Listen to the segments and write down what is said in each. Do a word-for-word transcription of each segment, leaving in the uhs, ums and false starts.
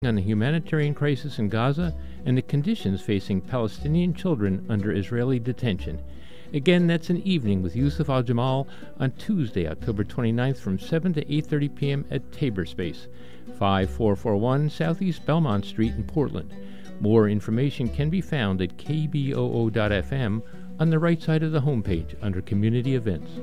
On the humanitarian crisis in Gaza and the conditions facing Palestinian children under Israeli detention. Again, that's an evening with Yusuf Al-Jamal on Tuesday, October twenty-ninth from seven to eight thirty p.m. at Tabor Space, five four four one Southeast Belmont Street in Portland. More information can be found at k b o o dot f m on the right side of the homepage under Community Events.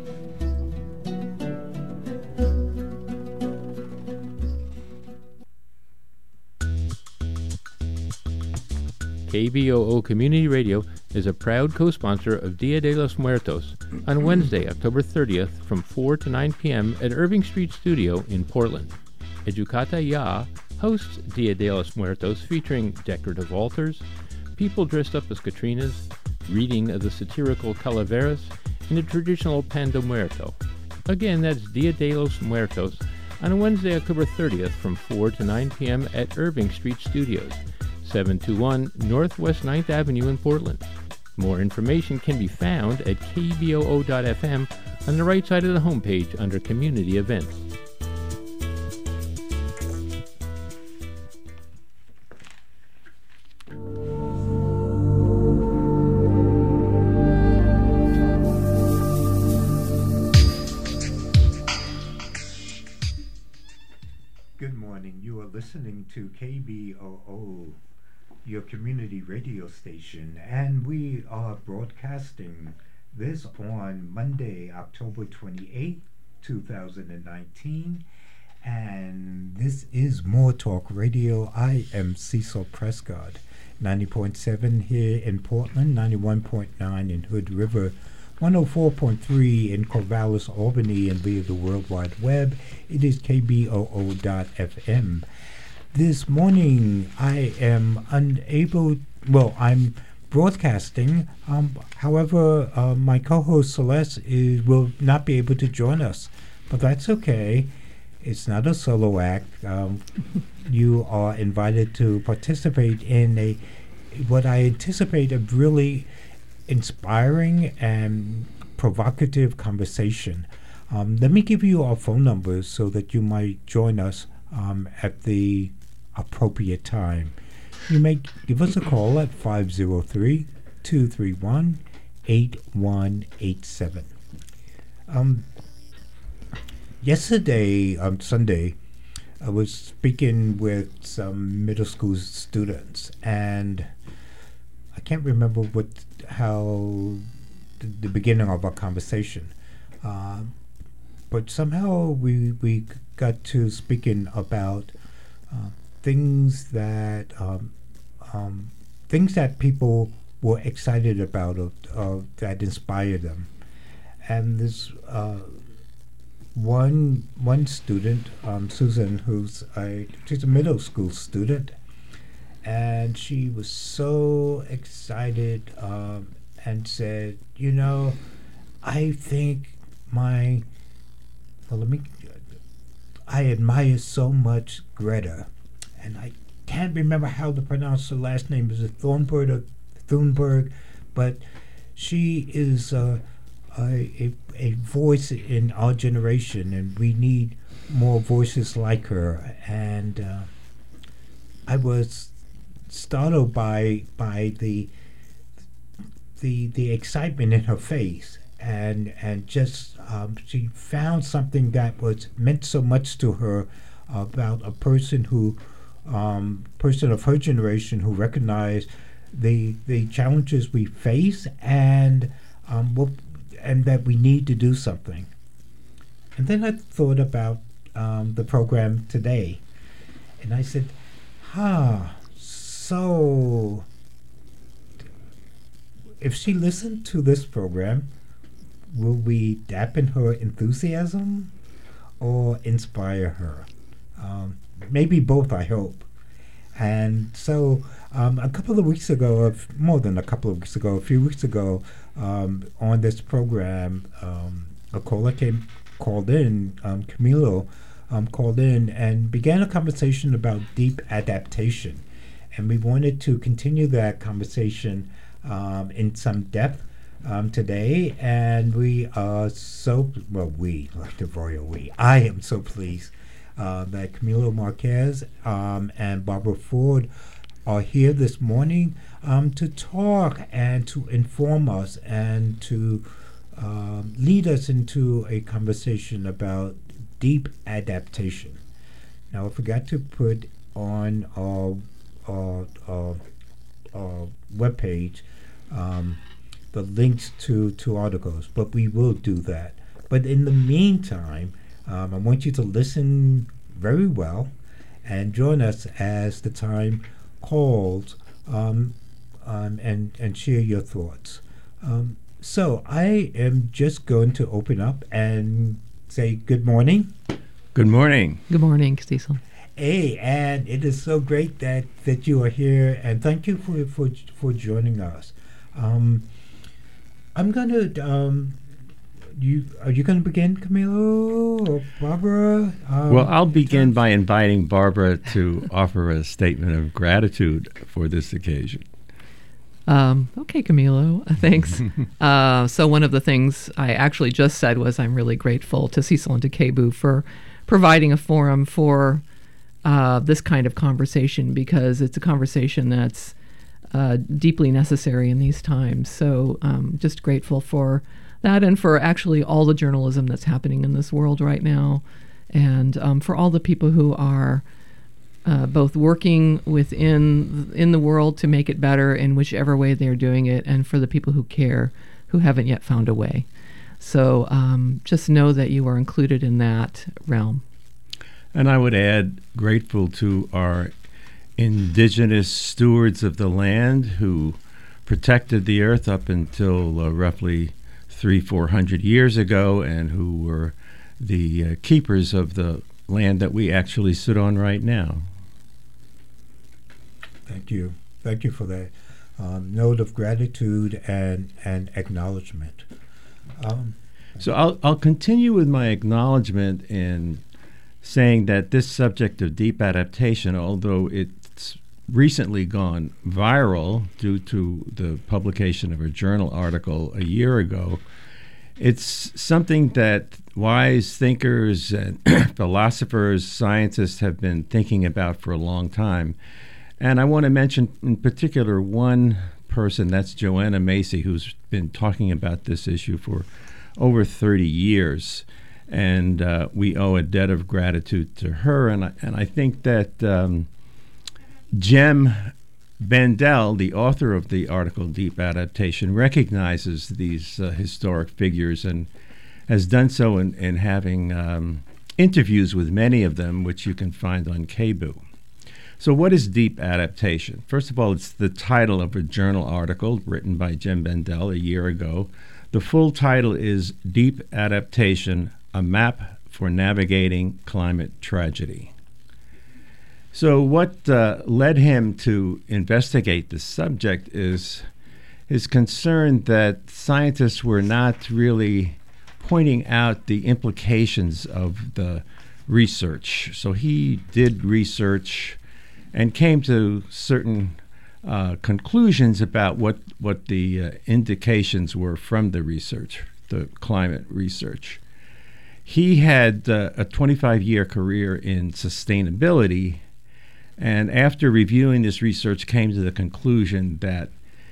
K B O O Community Radio is a proud co-sponsor of Dia de los Muertos on Wednesday, October thirtieth from four to nine p.m. at Irving Street Studio in Portland. Educata Ya hosts Dia de los Muertos featuring decorative altars, people dressed up as Catrinas, reading of the satirical Calaveras, and a traditional Pan de Muerto. Again, that's Dia de los Muertos on Wednesday, October thirtieth from four to nine p.m. at Irving Street Studios, seven two one Northwest ninth Avenue in Portland. More information can be found at k b o o dot f m on the right side of the homepage under Community Events. Good morning. You are listening to K B O O, your community radio station, and we are broadcasting this on Monday, October twenty-eighth, two thousand nineteen, and this is More Talk Radio. I am Cecil Prescott, ninety point seven here in Portland, ninety-one point nine in Hood River, one oh four point three in Corvallis, Albany, and via the World Wide Web, it is k b o o dot f m. This morning, I am unable, well, I'm broadcasting. Um, however, uh, my co-host Celeste is, will not be able to join us, but that's okay. It's not a solo act. Um, you are invited to participate in a what I anticipate a really inspiring and provocative conversation. Um, let me give you our phone numbers so that you might join us um, at the appropriate time. You may give us a call at five oh three, two three one, eight one eight seven. Um, yesterday, on Sunday, I was speaking with some middle school students, and I can't remember what how the, the beginning of our conversation, uh, but somehow we we got to speaking about uh, things that um, um, things that people were excited about, or, or that inspired them. And this uh, one one student, um, Susan, who's a she's a middle school student, and she was so excited um, and said, "You know, I think my well, let me. I admire so much Greta." And I can't remember how to pronounce her last name. Is it Thornburg or Thunberg? But she is uh, a, a a voice in our generation, and we need more voices like her. And uh, I was startled by by the the the excitement in her face, and and just um, she found something that was meant so much to her about a person who. Um, person of her generation who recognize the the challenges we face, and um, what, and that we need to do something. And then I thought about um, the program today, and I said, "Ha, huh, so if she listened to this program, will we dampen her enthusiasm or inspire her?" Um, Maybe both, I hope. And so um, a couple of weeks ago, of more than a couple of weeks ago, a few weeks ago, um, on this program, um, a caller came, called in, um, Camilo um, called in and began a conversation about deep adaptation. And we wanted to continue that conversation um, in some depth um, today. And we are so, well, we, like the royal we, I am so pleased uh, that Camilo Marquez um, and Barbara Ford are here this morning um, to talk and to inform us and to um, lead us into a conversation about deep adaptation. Now, I forgot to put on our, our, our, our webpage um, the links to, to articles, but we will do that. But in the meantime, um, I want you to listen very well and join us as the time calls um, um, and, and share your thoughts. Um, so I am just going to open up and say good morning. Good morning. Good morning, Cecil. Hey, and it is so great that, that you are here, and thank you for for, for joining us. Um, I'm gonna. Um, you are you gonna begin, Camilo or Barbara? Um, Well, I'll begin by inviting Barbara to offer a statement of gratitude for this occasion. Um, okay, Camilo, uh, thanks. uh, so one of the things I actually just said was I'm really grateful to Cecil and to K B U for providing a forum for uh, this kind of conversation, because it's a conversation that's uh, deeply necessary in these times. So um, just grateful for that, and for actually all the journalism that's happening in this world right now, and um, for all the people who are uh, both working within in the world to make it better in whichever way they're doing it, and for the people who care, who haven't yet found a way. So um, just know that you are included in that realm. And I would add, grateful to our indigenous stewards of the land who protected the earth up until uh, roughly three, four hundred years ago, and who were the uh, keepers of the land that we actually sit on right now. Thank you. Thank you for that um, note of gratitude and, and acknowledgement. Um, So I'll, I'll continue with my acknowledgement in saying that this subject of deep adaptation, although it's recently gone viral due to the publication of a journal article a year ago, it's something that wise thinkers and philosophers, scientists have been thinking about for a long time. And I want to mention in particular one person, that's Joanna Macy, who's been talking about this issue for over thirty years. And uh, we owe a debt of gratitude to her. And I, and I think that um, Jem Bendell, the author of the article Deep Adaptation, recognizes these uh, historic figures and has done so in, in having um, interviews with many of them, which you can find on K B U. So what is deep adaptation? First of all, it's the title of a journal article written by Jem Bendell a year ago. The full title is Deep Adaptation, A Map for Navigating Climate Tragedy. So what uh, led him to investigate the subject is his concern that scientists were not really pointing out the implications of the research. So he did research and came to certain uh, conclusions about what, what the uh, indications were from the research, the climate research. He had uh, a twenty-five year career in sustainability, and after reviewing this research came to the conclusion that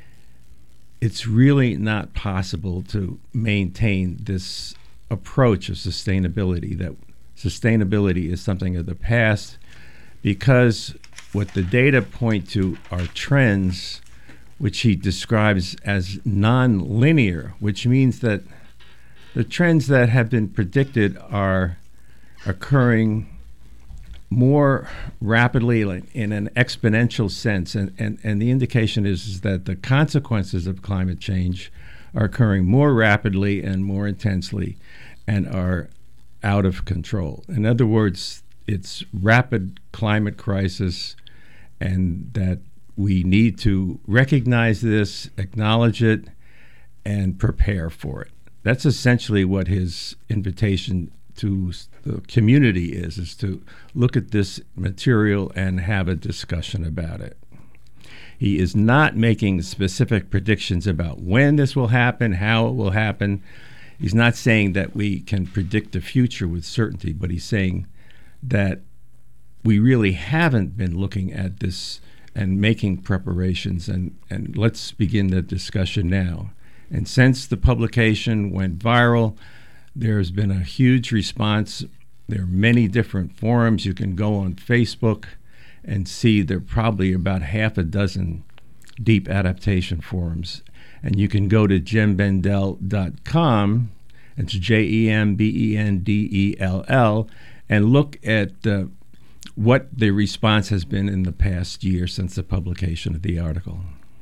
it's really not possible to maintain this approach of sustainability, that sustainability is something of the past, because what the data point to are trends which he describes as non-linear, which means that the trends that have been predicted are occurring more rapidly, like in an exponential sense. And, and, and the indication is, is that the consequences of climate change are occurring more rapidly and more intensely and are out of control. In other words, it's rapid climate crisis, and that we need to recognize this, acknowledge it, and prepare for it. That's essentially what his invitation to the community is, is to look at this material and have a discussion about it. He is not making specific predictions about when this will happen, how it will happen. He's not saying that we can predict the future with certainty, but he's saying that we really haven't been looking at this and making preparations, and, and let's begin the discussion now. And since the publication went viral, there's been a huge response. There are many different forums. You can go on Facebook and see there are probably about half a dozen deep adaptation forums. And you can go to jem bendell dot com, it's J E M B E N D E L L, and look at uh, what the response has been in the past year since the publication of the article.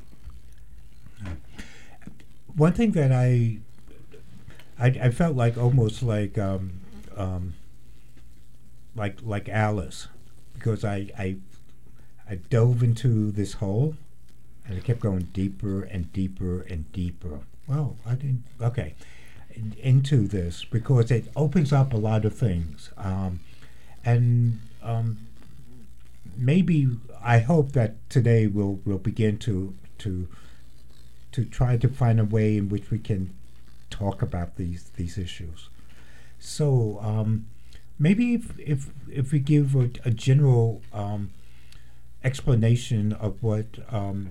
One thing that I I, I felt like almost like um, um, like like Alice, because I, I I dove into this hole, and I kept going deeper and deeper and deeper. Well, I didn't. Okay, in, into this because it opens up a lot of things, um, and um, maybe I hope that today we'll we'll begin to to to try to find a way in which we can talk about these these issues. So um, maybe if, if if we give a, a general um, explanation of what um,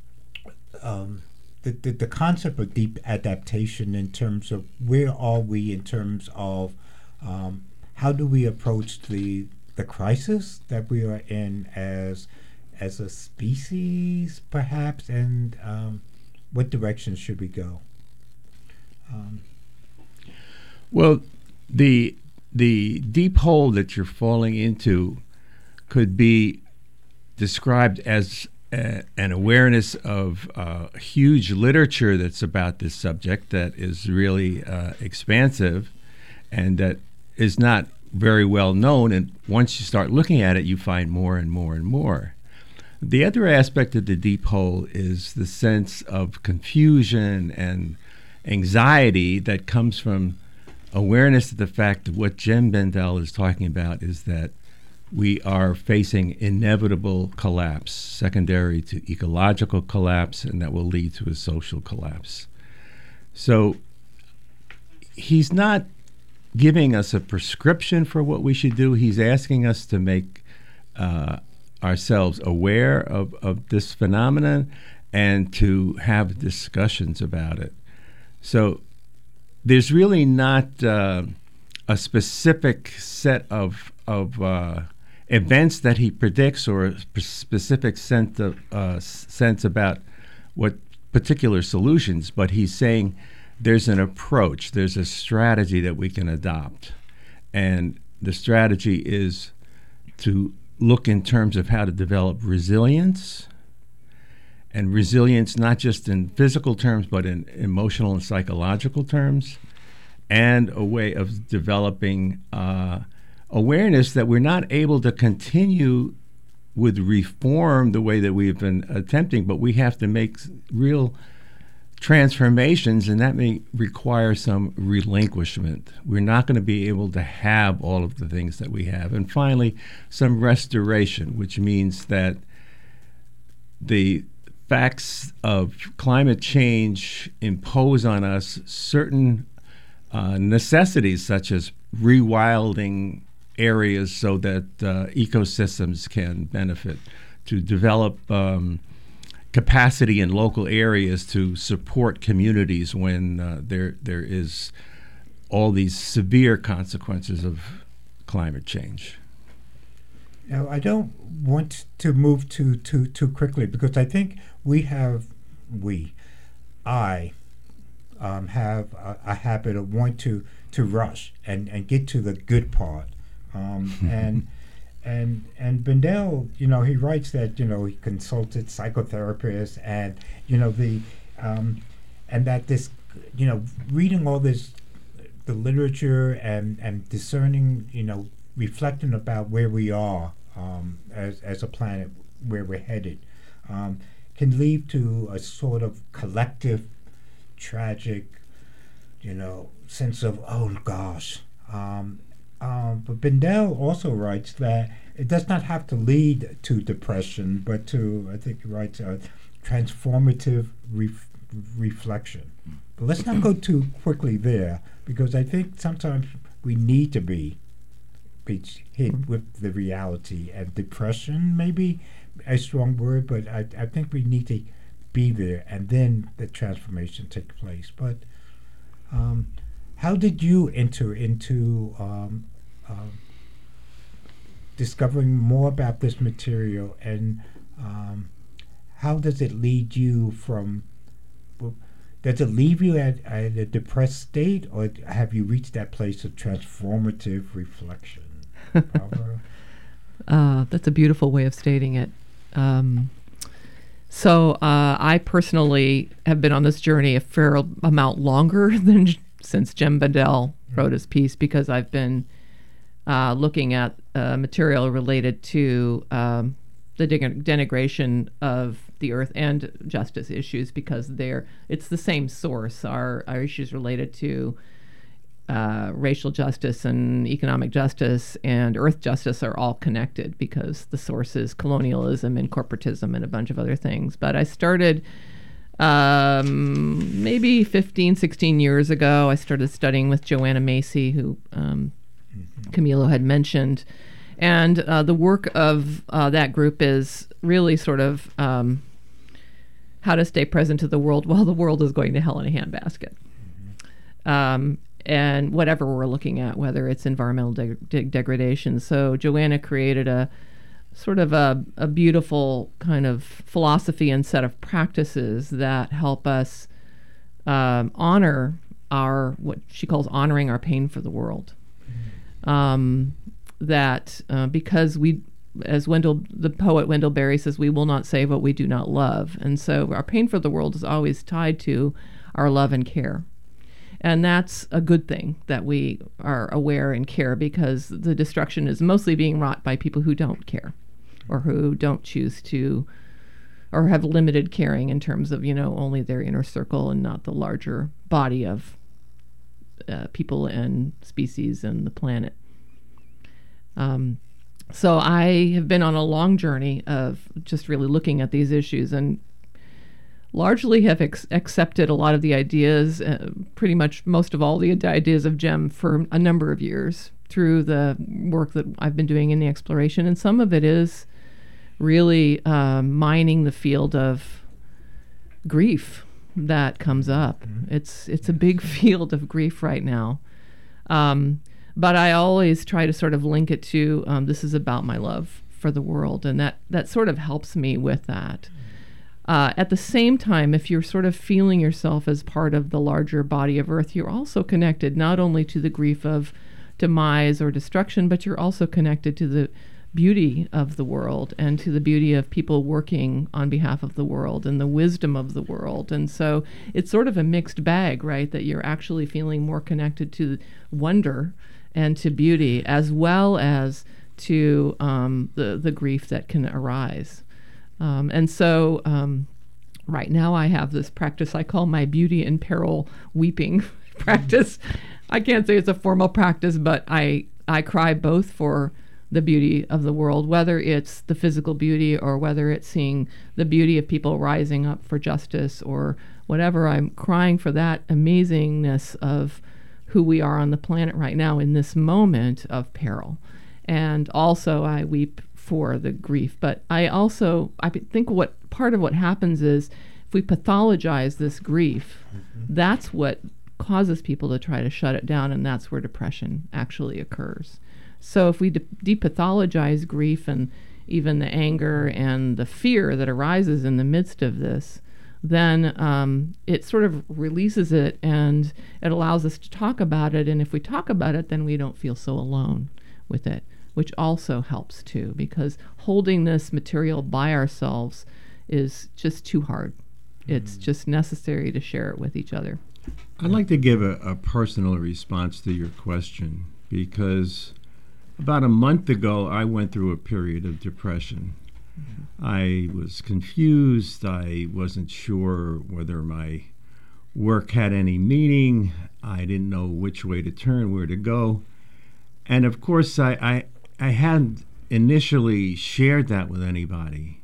um, the, the the concept of deep adaptation in terms of where are we in terms of um, how do we approach the the crisis that we are in as as a species, perhaps, and um, what direction should we go? Um, well, the the deep hole that you're falling into could be described as a, an awareness of uh, huge literature that's about this subject that is really uh, expansive and that is not very well known. And once you start looking at it, you find more and more and more. The other aspect of the deep hole is the sense of confusion and anxiety that comes from awareness of the fact that what Jem Bendell is talking about is that we are facing inevitable collapse, secondary to ecological collapse, and that will lead to a social collapse. So he's not giving us a prescription for what we should do. He's asking us to make uh, ourselves aware of, of this phenomenon and to have discussions about it. So there's really not uh, a specific set of of uh, events that he predicts or a sp- specific sense of uh, sense about what particular solutions, but he's saying there's an approach, there's a strategy that we can adopt, and the strategy is to look in terms of how to develop resilience, and resilience not just in physical terms, but in emotional and psychological terms, and a way of developing uh, awareness that we're not able to continue with reform the way that we've been attempting, but we have to make real transformations, and that may require some relinquishment. We're not going to be able to have all of the things that we have. And finally, some restoration, which means that the facts of climate change impose on us certain uh, necessities, such as rewilding areas so that uh, ecosystems can benefit, to develop um, capacity in local areas to support communities when uh, there there is all these severe consequences of climate change. Now, I don't want to move too too too quickly because I think we have we I um, have a, a habit of wanting to to rush and, and get to the good part, um, and. And and Bendell, you know, he writes that, you know, he consulted psychotherapists and, you know, the, um, and that this, you know, reading all this, the literature and, and discerning, you know, reflecting about where we are um, as, as a planet, where we're headed, um, can lead to a sort of collective, tragic, you know, sense of, oh, gosh. Um, Um, but Bendell also writes that it does not have to lead to depression, but to, I think he writes, a transformative ref- reflection. But let's not go too quickly there, because I think sometimes we need to be gets hit with the reality. And depression, maybe a strong word, but I, I think we need to be there, and then the transformation take place. But um, how did you enter into um, uh, discovering more about this material, and um, how does it lead you from, well, does it leave you at, at a depressed state, or have you reached that place of transformative reflection? Barbara? Uh, that's a beautiful way of stating it. Um, so uh, I personally have been on this journey a fair amount longer than j- since Jem Bedell wrote his piece, because I've been uh, looking at uh, material related to um, the deg- denigration of the earth and justice issues, because they're it's the same source. Our, our issues related to Uh, racial justice and economic justice and earth justice are all connected, because the source is colonialism and corporatism and a bunch of other things. But I started um, maybe fifteen, sixteen years ago. I started studying with Joanna Macy, who um, mm-hmm. Camilo had mentioned. And uh, the work of uh, that group is really sort of um, how to stay present to the world while the world is going to hell in a handbasket. Mm-hmm. Um, and whatever we're looking at, whether it's environmental de- de- degradation. So Joanna created a sort of a, a beautiful kind of philosophy and set of practices that help us um, honor our, what she calls honoring our pain for the world. Mm-hmm. Um, that uh, because we, as Wendell, the poet Wendell Berry says, we will not save what we do not love. And so our pain for the world is always tied to our love and care. And that's a good thing, that we are aware and care, because the destruction is mostly being wrought by people who don't care, or who don't choose to, or have limited caring in terms of, you know, only their inner circle and not the larger body of uh, people and species and the planet. Um, so I have been on a long journey of just really looking at these issues, and largely have ex- accepted a lot of the ideas, uh, pretty much most of all the ideas of Jem for a number of years through the work that I've been doing in the exploration. And some of it is really uh, mining the field of grief that comes up. Mm-hmm. It's it's a big field of grief right now. Um, but I always try to sort of link it to, um, this is about my love for the world. And that, that sort of helps me with that. Uh, at the same time, if you're sort of feeling yourself as part of the larger body of Earth, you're also connected not only to the grief of demise or destruction, but you're also connected to the beauty of the world and to the beauty of people working on behalf of the world and the wisdom of the world. And so it's sort of a mixed bag, right? That you're actually feeling more connected to wonder and to beauty, as well as to um, the, the grief that can arise. Um, and so um, right now I have this practice I call my beauty in peril weeping practice. I can't say it's a formal practice, but I, I cry both for the beauty of the world, whether it's the physical beauty or whether it's seeing the beauty of people rising up for justice or whatever. I'm crying for that amazingness of who we are on the planet right now in this moment of peril. And also I weep for the grief. But I also, I think what part of what happens is if we pathologize this grief, mm-hmm. that's what causes people to try to shut it down, and that's where depression actually occurs. So if we de- depathologize grief and even the anger and the fear that arises in the midst of this, then um, it sort of releases it, and it allows us to talk about it. And if we talk about it, then we don't feel so alone with it, which also helps too, because holding this material by ourselves is just too hard. Mm. It's just necessary to share it with each other. I'd like to give a, a personal response to your question, because about a month ago, I went through a period of depression. Mm-hmm. I was confused. I wasn't sure whether my work had any meaning. I didn't know which way to turn, where to go. And of course, I, I, I hadn't initially shared that with anybody.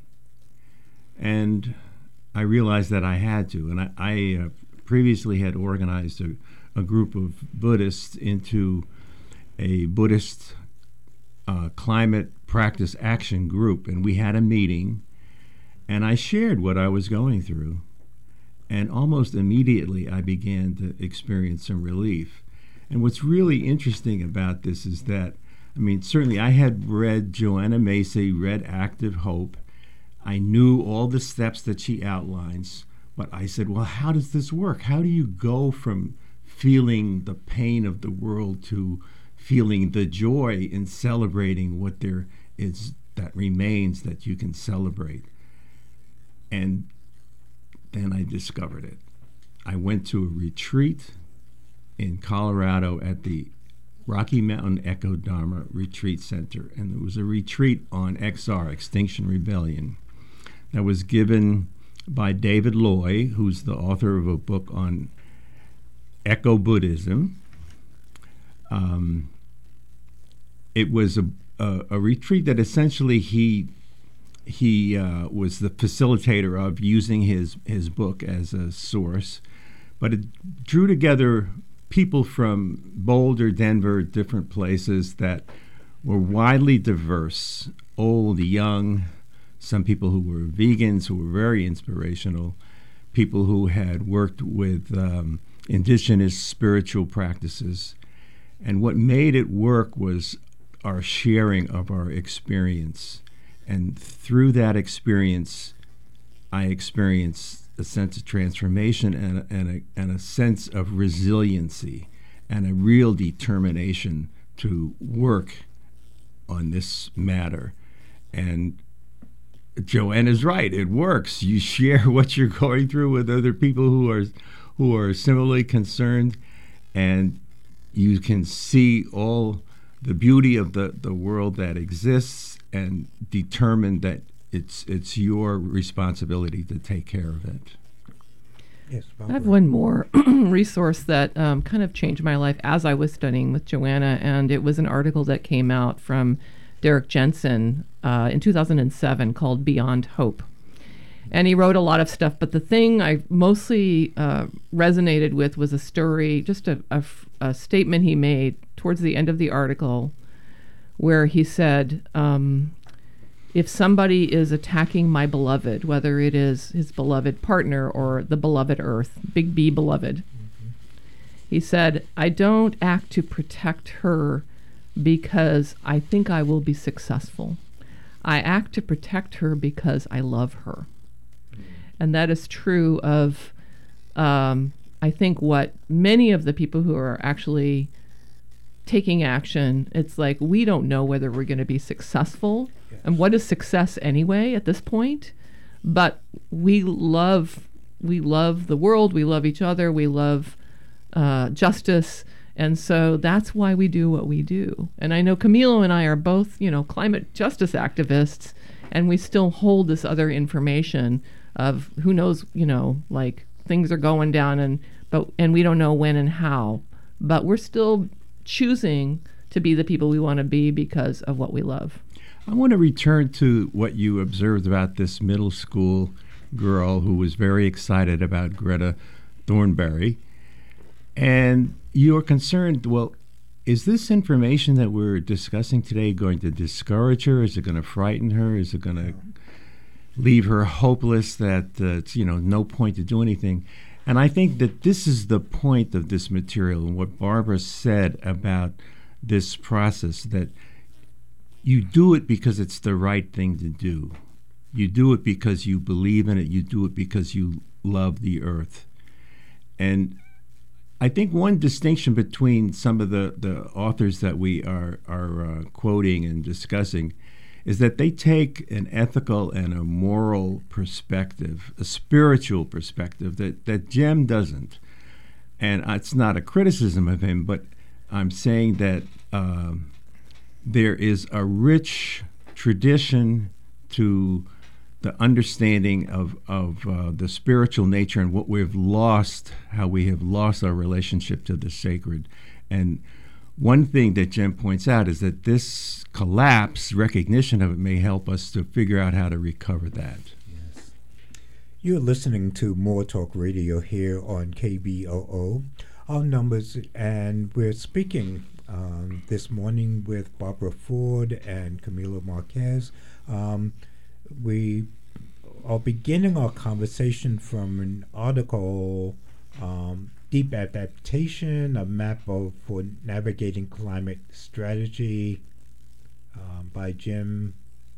And I realized that I had to. And I, I uh, previously had organized a, a group of Buddhists into a Buddhist uh, climate practice action group, and we had a meeting, and I shared what I was going through, and almost immediately I began to experience some relief. And what's really interesting about this is that, I mean, certainly I had read Joanna Macy, read Active Hope. I knew all the steps that she outlines, but I said, well, how does this work? How do you go from feeling the pain of the world to feeling the joy in celebrating what there is that remains that you can celebrate? And then I discovered it. I went to a retreat in Colorado at the Rocky Mountain Echo Dharma Retreat Center, and there was a retreat on X R, Extinction Rebellion, that was given by David Loy, who's the author of a book on Echo Buddhism. Um, it was a, a, a retreat that essentially he he uh, was the facilitator of, using his, his book as a source, but it drew together people from Boulder, Denver, different places that were widely diverse, old, young, some people who were vegans who were very inspirational, people who had worked with um, indigenous spiritual practices. And what made it work was our sharing of our experience. And through that experience, I experienced a sense of transformation and a, and, a, and a sense of resiliency and a real determination to work on this matter. And Joanna's right, it works. You share what you're going through with other people who are who are similarly concerned, and you can see all the beauty of the, the world that exists and determine that it's it's your responsibility to take care of it. Yes, I have one more resource that um, kind of changed my life as I was studying with Joanna, and it was an article that came out from Derek Jensen uh, in two thousand seven called Beyond Hope. And he wrote a lot of stuff, but the thing I mostly uh, resonated with was a story, just a, a, a statement he made towards the end of the article, where he said, um, if somebody is attacking my beloved, whether it is his beloved partner or the beloved earth, big B beloved, mm-hmm. he said, I don't act to protect her because I think I will be successful. I act to protect her because I love her. Mm-hmm. And that is true of, um, I think, what many of the people who are actually taking action, it's like, we don't know whether we're going to be successful. Yes. And what is success anyway at this point? But we love, we love the world, we love each other, we love uh, justice. And so that's why we do what we do. And I know Camilo and I are both, you know, climate justice activists, and we still hold this other information of who knows, you know, like things are going down, and but and we don't know when and how. But we're still choosing to be the people we want to be because of what we love. I want to return to what you observed about this middle school girl who was very excited about Greta Thunberg. And you're concerned, well, is this information that we're discussing today going to discourage her? Is it going to frighten her? Is it going to leave her hopeless that uh, it's, you know, no point to do anything? And I think that this is the point of this material and what Barbara said about this process, that you do it because it's the right thing to do. You do it because you believe in it. You do it because you love the earth. And I think one distinction between some of the, the authors that we are, are uh, quoting and discussing is that they take an ethical and a moral perspective, a spiritual perspective that, that Jem doesn't. And it's not a criticism of him, but I'm saying that um, there is a rich tradition to the understanding of, of uh, the spiritual nature and what we've lost, how we have lost our relationship to the sacred. And one thing that Jem points out is that this collapse, recognition of it, may help us to figure out how to recover that. Yes. You're listening to More Talk Radio here on K B O O. Our numbers, and we're speaking um, this morning with Barbara Ford and Camilo Marquez. Um, we are beginning our conversation from an article, um, Deep Adaptation, a map of, for navigating climate strategy, um, by Jim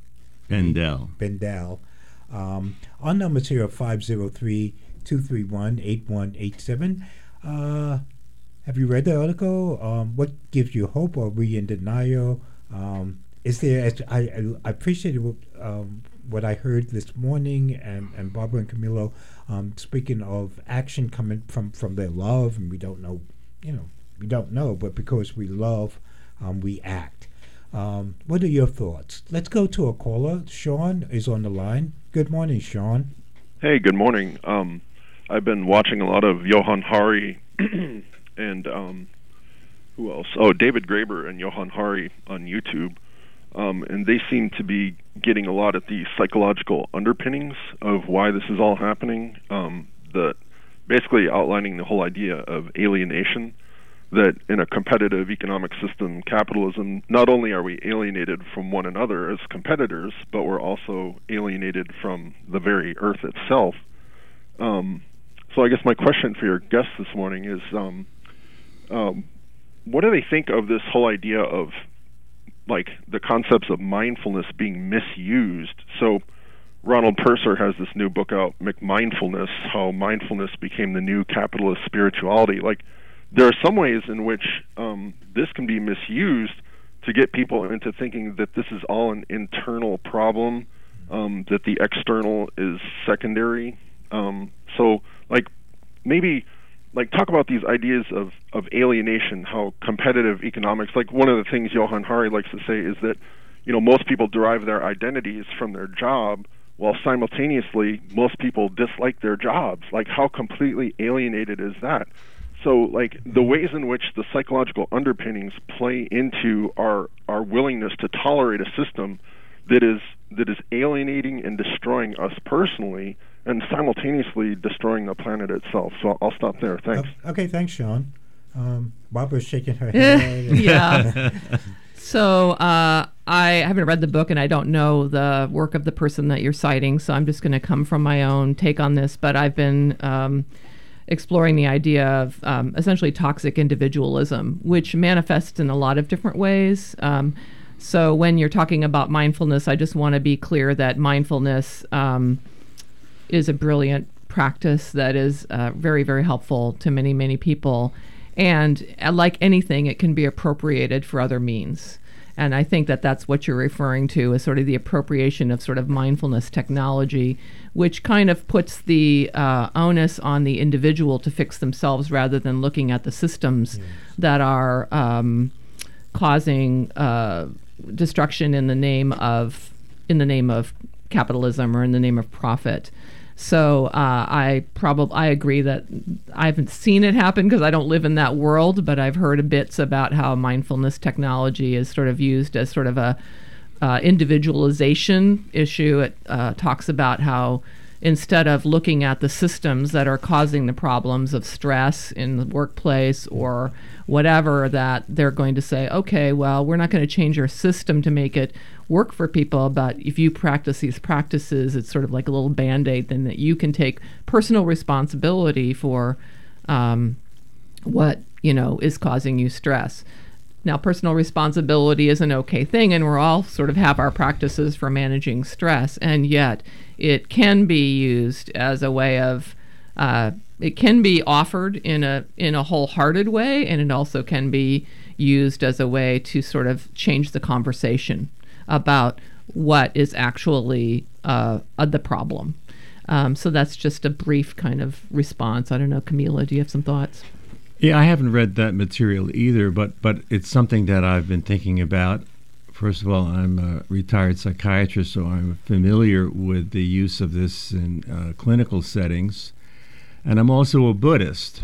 Bendel. Bendel. Um, on our material five zero three, two three one, eight one eight seven. Uh, have you read the article? Um, what gives you hope? Or are we in denial? Um, is there, I, I, I appreciated what, um, what I heard this morning, and, and Barbara and Camilo, um, speaking of action coming from, from their love, and we don't know, you know, we don't know, but because we love, um, we act. Um, what are your thoughts? Let's go to a caller. Sean is on the line. Good morning, Sean. Hey, good morning. Um, I've been watching a lot of Johan Hari and um, who else? Oh, David Graeber and Johan Hari on YouTube. Um, and they seem to be getting a lot at the psychological underpinnings of why this is all happening. Um, the basically outlining the whole idea of alienation, that in a competitive economic system, capitalism, not only are we alienated from one another as competitors, but we're also alienated from the very earth itself. Um, so I guess my question for your guests this morning is, um, um, what do they think of this whole idea of, like, the concepts of mindfulness being misused? So Ronald Purser has this new book out, McMindfulness, how mindfulness became the new capitalist spirituality. Like, there are some ways in which um, this can be misused to get people into thinking that this is all an internal problem, um, that the external is secondary. Um, so, like, maybe, like, talk about these ideas of, of alienation, how competitive economics, like, one of the things Johan Hari likes to say is that, you know, most people derive their identities from their job, while simultaneously most people dislike their jobs. Like, how completely alienated is that? So, like, the ways in which the psychological underpinnings play into our our willingness to tolerate a system that is that is alienating and destroying us personally, and simultaneously destroying the planet itself. So I'll stop there. Thanks. Uh, okay, thanks, Sean. Um, Barbara's shaking her head. Yeah. So uh, I haven't read the book, and I don't know the work of the person that you're citing, so I'm just going to come from my own take on this. But I've been um, exploring the idea of um, essentially toxic individualism, which manifests in a lot of different ways. Um, so when you're talking about mindfulness, I just want to be clear that mindfulness um, is a brilliant practice that is uh, very, very helpful to many, many people. And uh, like anything, it can be appropriated for other means. And I think that that's what you're referring to, is sort of the appropriation of sort of mindfulness technology, which kind of puts the uh, onus on the individual to fix themselves rather than looking at the systems yes. that are um, causing uh, destruction in the name of in the name of capitalism or in the name of profit. So uh, I probably I agree that I haven't seen it happen because I don't live in that world, but I've heard bits about how mindfulness technology is sort of used as sort of a uh, individualization issue. It uh, talks about how instead of looking at the systems that are causing the problems of stress in the workplace or whatever, that they're going to say, okay, well, we're not going to change our system to make it work for people, but if you practice these practices, it's sort of like a little Band-Aid, then that you can take personal responsibility for um, what, you know, is causing you stress. Now, personal responsibility is an okay thing, and we're all sort of have our practices for managing stress, and yet it can be used as a way of, uh, it can be offered in a in a wholehearted way, and it also can be used as a way to sort of change the conversation about what is actually uh, uh, the problem. Um, so that's just a brief kind of response. I don't know, Camilo, do you have some thoughts? Yeah, I haven't read that material either, but but it's something that I've been thinking about. First of all, I'm a retired psychiatrist, so I'm familiar with the use of this in uh, clinical settings. And I'm also a Buddhist.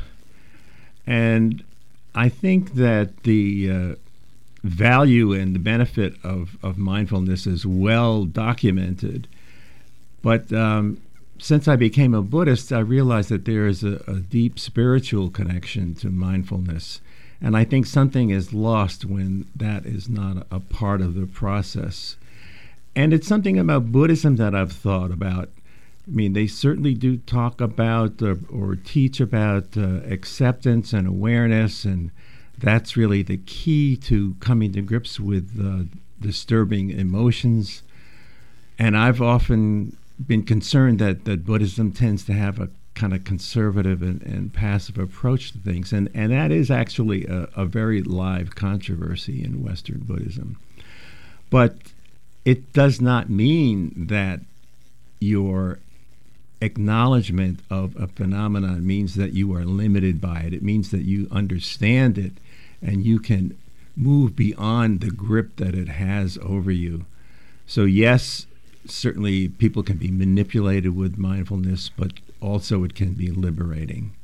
And I think that the uh, value and the benefit of, of mindfulness is well documented. But um, since I became a Buddhist, I realized that there is a, a deep spiritual connection to mindfulness. And I think something is lost when that is not a, a part of the process. And it's something about Buddhism that I've thought about. I mean, they certainly do talk about uh, or teach about uh, acceptance and awareness, and that's really the key to coming to grips with uh, disturbing emotions. And I've often been concerned that, that Buddhism tends to have a kind of conservative and, and passive approach to things, and, and that is actually a, a very live controversy in Western Buddhism. But it does not mean that your acknowledgement of a phenomenon means that you are limited by it. It means that you understand it and you can move beyond the grip that it has over you. So yes, certainly people can be manipulated with mindfulness, but also it can be liberating.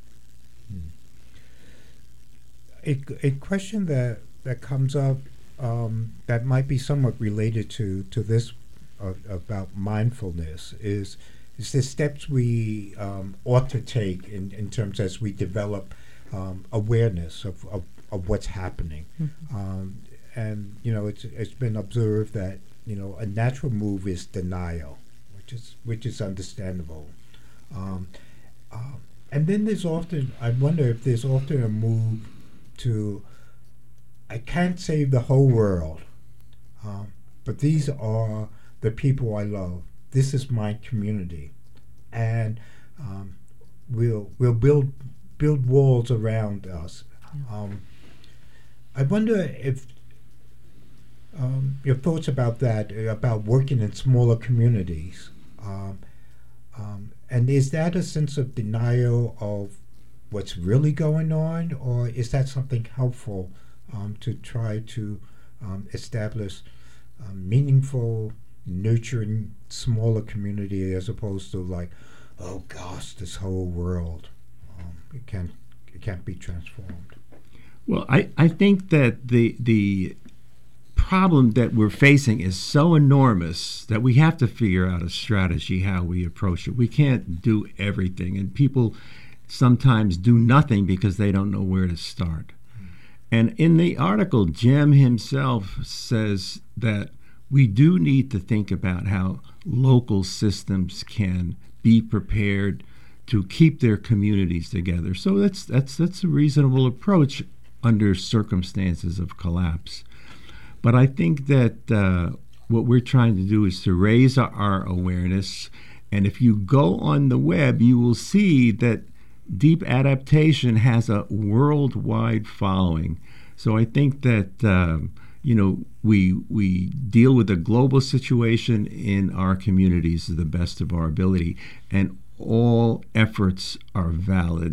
A, a question that, that comes up um, that might be somewhat related to, to this uh, about mindfulness is is the steps we um, ought to take in, in terms as we develop um, awareness of, of, of what's happening. Mm-hmm. Um, and, you know, it's it's been observed that, you know, a natural move is denial, which is which is understandable. Um, uh, and then there's often, I wonder if there's often a move to, I can't save the whole world, um, but these are the people I love. This is my community, and um, we'll we'll build build walls around us. Um, I wonder if um, your thoughts about that, about working in smaller communities, um, um, and is that a sense of denial of what's really going on, or is that something helpful um, to try to um, establish um, meaningful, nurturing smaller community as opposed to like, oh gosh, this whole world, um, it can't it can't be transformed? Well, I, I think that the the problem that we're facing is so enormous that we have to figure out a strategy how we approach it. We can't do everything, and people sometimes do nothing because they don't know where to start. Mm. And in the article, Jim himself says that we do need to think about how local systems can be prepared to keep their communities together. So that's that's that's a reasonable approach under circumstances of collapse. But I think that uh, what we're trying to do is to raise our, our awareness. And if you go on the web, you will see that deep adaptation has a worldwide following. So I think that um, you know we we deal with the global situation in our communities to the best of our ability, and all efforts are valid.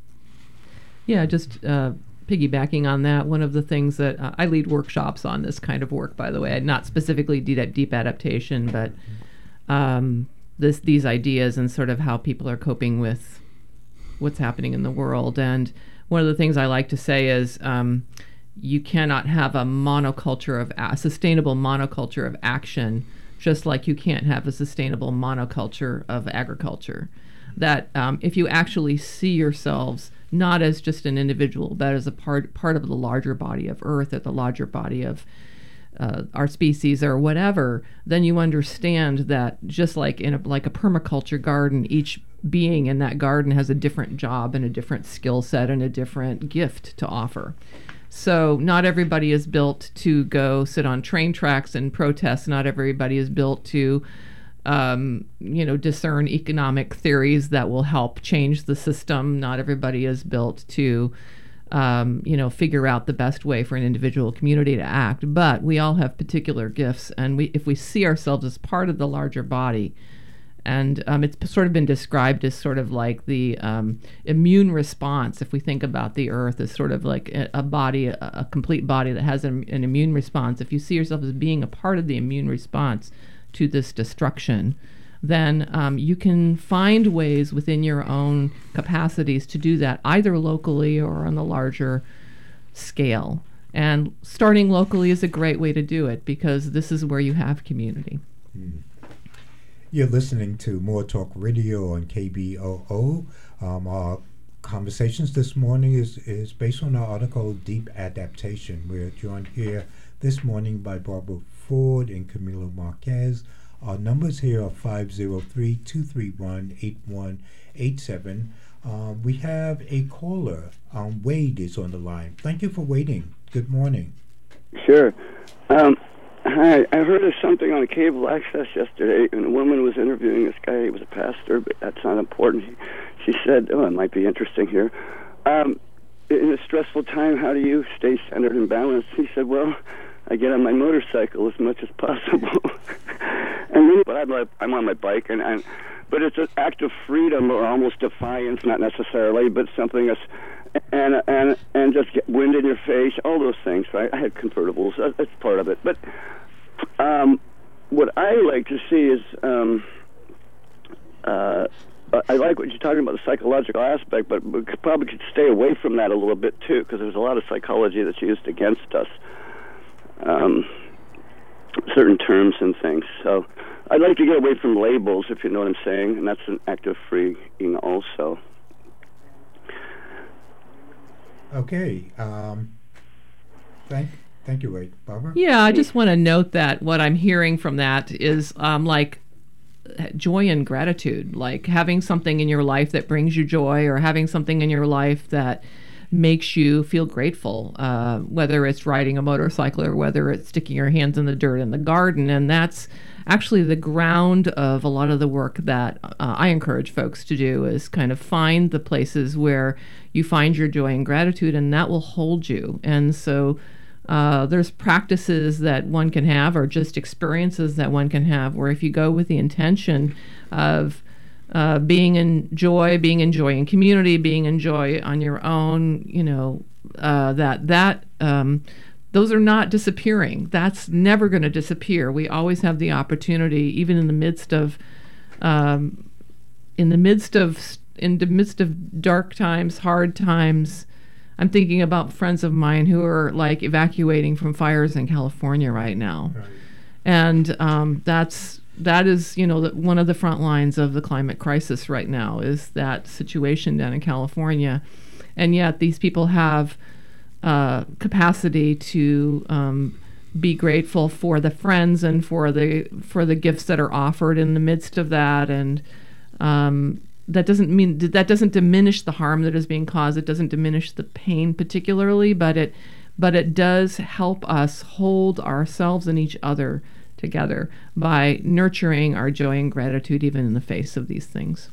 Yeah, just uh, piggybacking on that, one of the things that uh, I lead workshops on this kind of work, by the way, not specifically deep, deep adaptation, but um, this these ideas and sort of how people are coping with what's happening in the world. And one of the things I like to say is um, you cannot have a monoculture of a sustainable monoculture of action, just like you can't have a sustainable monoculture of agriculture. That um, if you actually see yourselves not as just an individual, but as a part part of the larger body of Earth, or the larger body of uh, our species, or whatever, then you understand that just like in a, like a permaculture garden, each being in that garden has a different job and a different skill set and a different gift to offer. So not everybody is built to go sit on train tracks and protest. Not everybody is built to Um, you know, discern economic theories that will help change the system. Not everybody is built to, um, you know, figure out the best way for an individual community to act. But we all have particular gifts, and we, if we see ourselves as part of the larger body, and um, it's sort of been described as sort of like the um, immune response. If we think about the Earth as sort of like a, a body, a, a complete body that has an, an immune response. If you see yourself as being a part of the immune response to this destruction, then um, you can find ways within your own capacities to do that, either locally or on the larger scale. And starting locally is a great way to do it, because this is where you have community. Mm. You're listening to More Talk Radio on K B O O. Um, our conversations this morning is, is based on our article, Deep Adaptation. We're joined here this morning by Barbara Ford and Camilo Marquez. Our numbers here are five oh three, two three one, eight one eight seven. Um, we have a caller. Um, Wade is on the line. Thank you for waiting. Good morning. Sure. Um, hi. I heard of something on cable access yesterday, and a woman was interviewing this guy. He was a pastor, but that's not important. He, she said, oh, it might be interesting here. Um, in a stressful time, how do you stay centered and balanced? He said, well, I get on my motorcycle as much as possible. and then, but I'm, like, I'm on my bike, and I'm, but it's an act of freedom or almost defiance, not necessarily, but something that's, and and and just get wind in your face, all those things, right? I had convertibles, that's part of it. But um, what I like to see is, um, uh, I like what you're talking about, the psychological aspect, but we could probably could stay away from that a little bit, too, because there's a lot of psychology that's used against us. Um, certain terms and things. So I'd like to get away from labels, if you know what I'm saying, and that's an act of freeing also. Okay. Um, thank, thank you, Wade. Barbara? Yeah, I just want to note that what I'm hearing from that is um, like joy and gratitude, like having something in your life that brings you joy, or having something in your life that makes you feel grateful, uh, whether it's riding a motorcycle or whether it's sticking your hands in the dirt in the garden. And that's actually the ground of a lot of the work that uh, I encourage folks to do, is kind of find the places where you find your joy and gratitude, and that will hold you. And so uh, there's practices that one can have, or just experiences that one can have, where if you go with the intention of Uh, being in joy, being in joy in community, being in joy on your own, you know, uh, that that um, those are not disappearing. That's never going to disappear. We always have the opportunity, even in the midst of, um, in the midst of, in the midst of dark times, hard times. I'm thinking about friends of mine who are like evacuating from fires in California right now, right. and um, that's. That is, you know, the, one of the front lines of the climate crisis right now, is that situation down in California. And yet these people have uh, capacity to um, be grateful for the friends and for the for the gifts that are offered in the midst of that. And um, that doesn't mean that doesn't diminish the harm that is being caused. It doesn't diminish the pain particularly, but it but it does help us hold ourselves and each other together by nurturing our joy and gratitude even in the face of these things.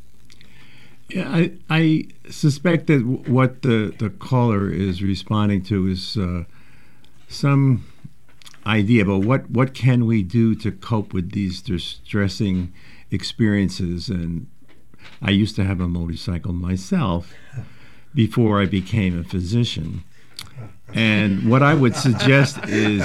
Yeah, I, I suspect that w- what the, the caller is responding to is uh, some idea about what, what can we do to cope with these distressing experiences. And I used to have a motorcycle myself before I became a physician. And what I would suggest is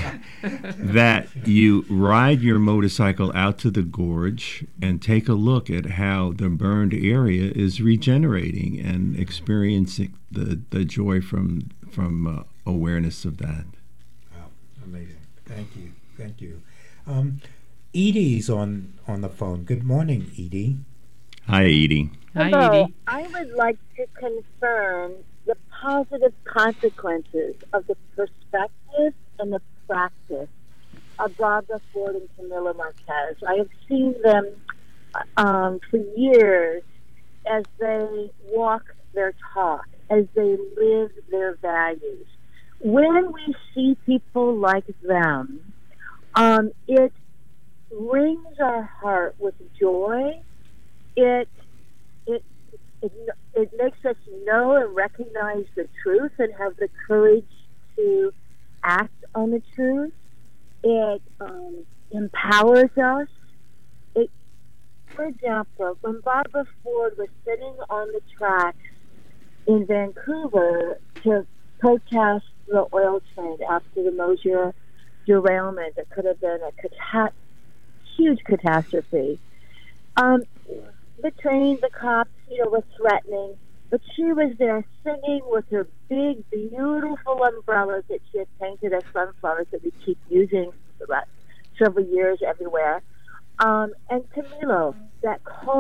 that you ride your motorcycle out to the gorge and take a look at how the burned area is regenerating, and experiencing the, the joy from from uh, awareness of that. Wow, amazing. Thank you. Thank you. Um, Edie's on, on the phone. Good morning, Edie. Hi, Edie. Hi, Hello. Edie. I would like to confirm the positive consequences of the perspective and the practice of Barbara Ford and Camilo Marquez. I have seen them um, for years as they walk their talk, as they live their values. When we see people like them, um, it wrings our heart with joy. It it it it makes us know and recognize the truth and have the courage to act on the truth. It um, empowers us. It, for example, when Barbara Ford was sitting on the tracks in Vancouver to protest the oil train after the Mosier derailment, that could have been a cata- huge catastrophe. Um, the train, the cops, you know, were threatening, but she was there singing with her big, beautiful umbrellas that she had painted as sunflowers that we keep using for the last several years everywhere. Um, and Camilo, that calm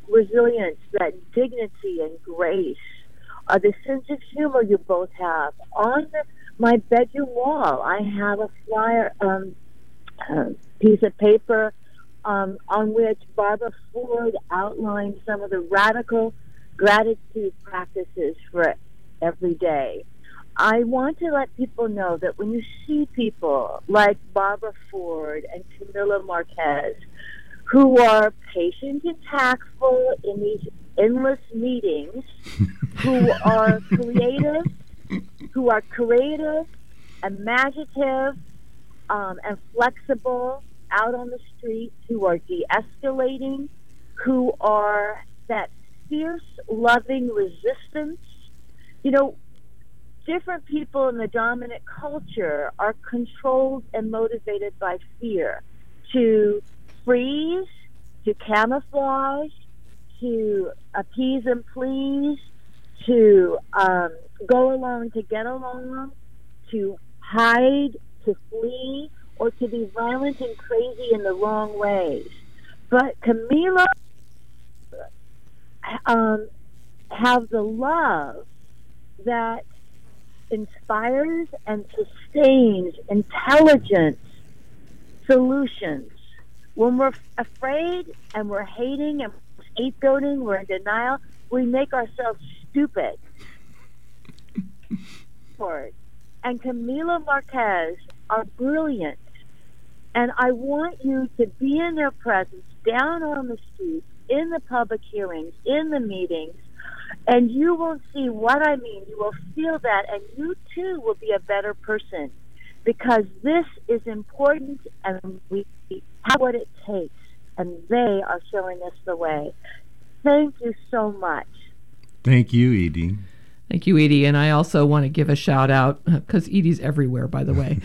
resilience, that dignity and grace, uh, the sense of humor you both have. On the, my bedroom wall, I have a flyer, um, uh, piece of paper um, on which Barbara Ford outlined some of the radical gratitude practices for every day. I want to let people know that when you see people like Barbara Ford and Camila Marquez, who are patient and tactful in these endless meetings, who are creative, who are creative, imaginative, um, and flexible out on the street, who are de-escalating, who are that fierce, loving resistance. You know, different people in the dominant culture are controlled and motivated by fear to freeze, to camouflage, to appease and please, to um, go along to get along, to hide, to flee, or to be violent and crazy in the wrong ways. But Camila um, have the love that inspires and sustains intelligent solutions. When we're afraid and we're hating and scapegoating, we're in denial, we make ourselves stupid. And Camila Marquez are brilliant. And I want you to be in their presence, down on the street, in the public hearings, in the meetings, and you will see what I mean. You will feel that, and you too will be a better person, because this is important, and we have what it takes, and they are showing us the way. Thank you so much. Thank you, Edie. Thank you, Edie. And I also want to give a shout out, because Edie's everywhere, by the way.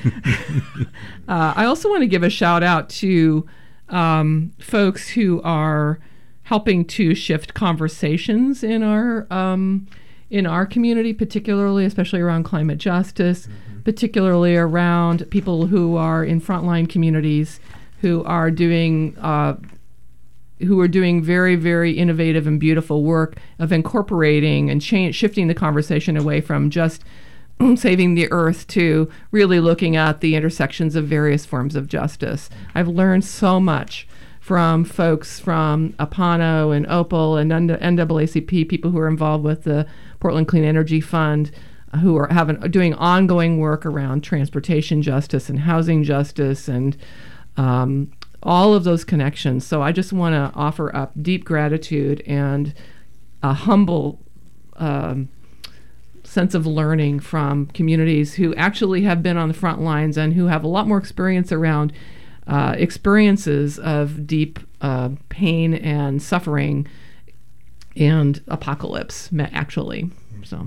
uh, I also want to give a shout out to um, folks who are helping to shift conversations in our um, in our community, particularly, especially around climate justice, mm-hmm. particularly around people who are in frontline communities, who are doing uh, who are doing very, very innovative and beautiful work of incorporating and change, shifting the conversation away from just saving the earth to really looking at the intersections of various forms of justice. I've learned so much from folks from Apano and Opal and N double A C P, people who are involved with the Portland Clean Energy Fund, uh, who are having doing ongoing work around transportation justice and housing justice and um, all of those connections. So I just want to offer up deep gratitude and a humble um, sense of learning from communities who actually have been on the front lines and who have a lot more experience around Uh, experiences of deep uh, pain and suffering and apocalypse, actually. So,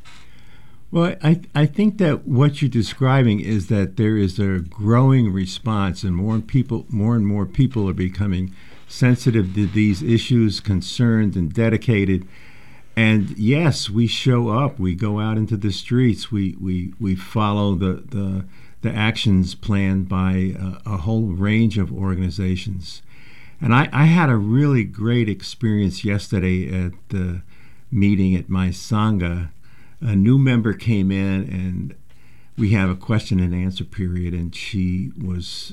well, I I think that what you're describing is that there is a growing response, and more people, more and more people are becoming sensitive to these issues, concerned and dedicated. And yes, we show up. We go out into the streets. We we we follow the the. the actions planned by a, a whole range of organizations. And I, I had a really great experience yesterday at the meeting at my Sangha. A new member came in, and we have a question and answer period, and she was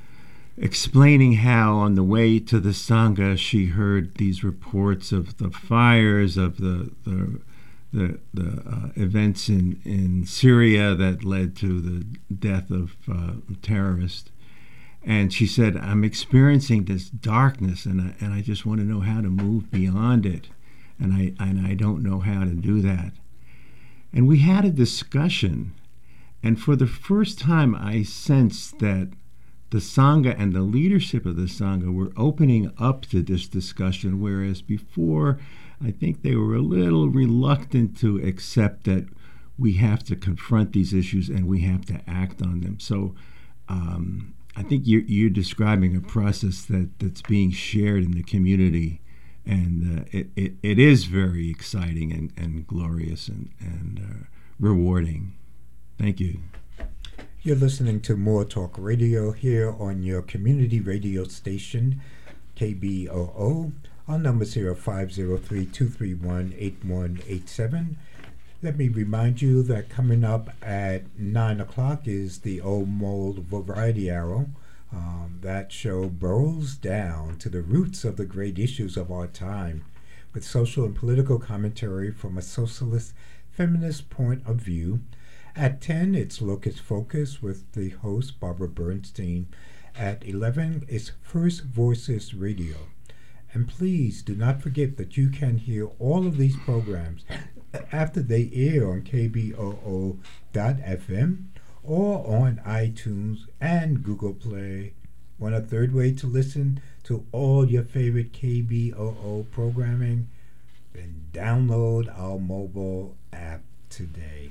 explaining how on the way to the Sangha she heard these reports of the fires, of the, the the the uh, events in, in Syria that led to the death of uh, terrorists. And she said, I'm experiencing this darkness, and I, and I just want to know how to move beyond it. And I, and I don't know how to do that. And we had a discussion, and for the first time I sensed that the Sangha and the leadership of the Sangha were opening up to this discussion, whereas before I think they were a little reluctant to accept that we have to confront these issues and we have to act on them. So um, I think you're, you're describing a process that, that's being shared in the community, and uh, it, it, it is very exciting and, and glorious and, and uh, rewarding. Thank you. You're listening to More Talk Radio here on your community radio station, K B O O. Our numbers here are five zero three, two three one, eight one eight seven. Let me remind you that coming up at nine o'clock is the Old Mold Variety Hour. Um, that show burrows down to the roots of the great issues of our time with social and political commentary from a socialist feminist point of view. At ten, it's Locust Focus with the host, Barbara Bernstein. At eleven, it's First Voices Radio. And please do not forget that you can hear all of these programs after they air on K B O O dot F M or on iTunes and Google Play. Want a third way to listen to all your favorite K B O O programming? Then download our mobile app today.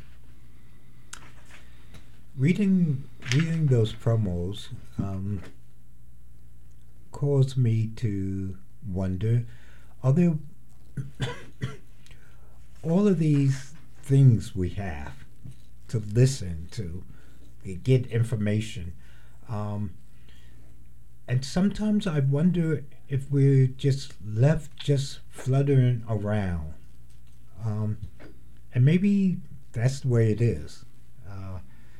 Reading reading those promos um, caused me to wonder, are there all of these things we have to listen to, get information, um, and sometimes I wonder if we're just left just fluttering around, um, and maybe that's the way it is. Uh,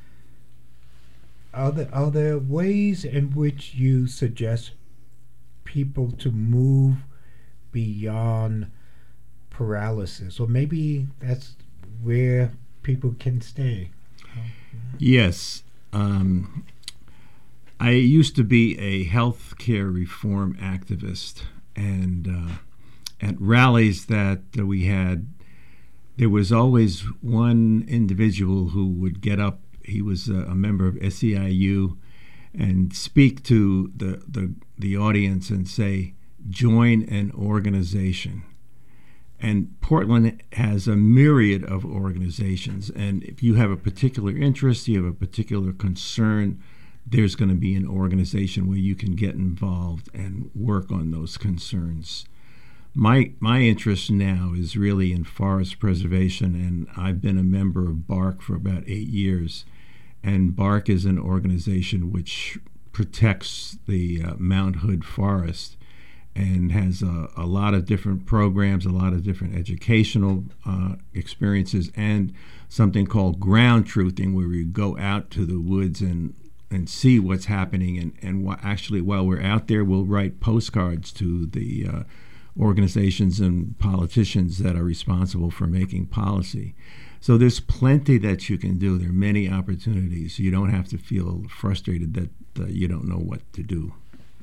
are there, are there ways in which you suggest people to move beyond paralysis, or maybe that's where people can stay? Yes. Um, I used to be a healthcare reform activist, and uh, at rallies that uh, we had, there was always one individual who would get up. He was a, a member of S E I U, and speak to the, the, the audience and say, join an organization. And Portland has a myriad of organizations. And if you have a particular interest, you have a particular concern, there's going to be an organization where you can get involved and work on those concerns. My my interest now is really in forest preservation, and I've been a member of BARC for about eight years. And BARC is an organization which protects the uh, Mount Hood Forest and has a, a lot of different programs, a lot of different educational uh, experiences, and something called ground truthing, where we go out to the woods and and see what's happening. And, and wh- actually, while we're out there, we'll write postcards to the uh, organizations and politicians that are responsible for making policy. So there's plenty that you can do. There are many opportunities. You don't have to feel frustrated that uh, you don't know what to do.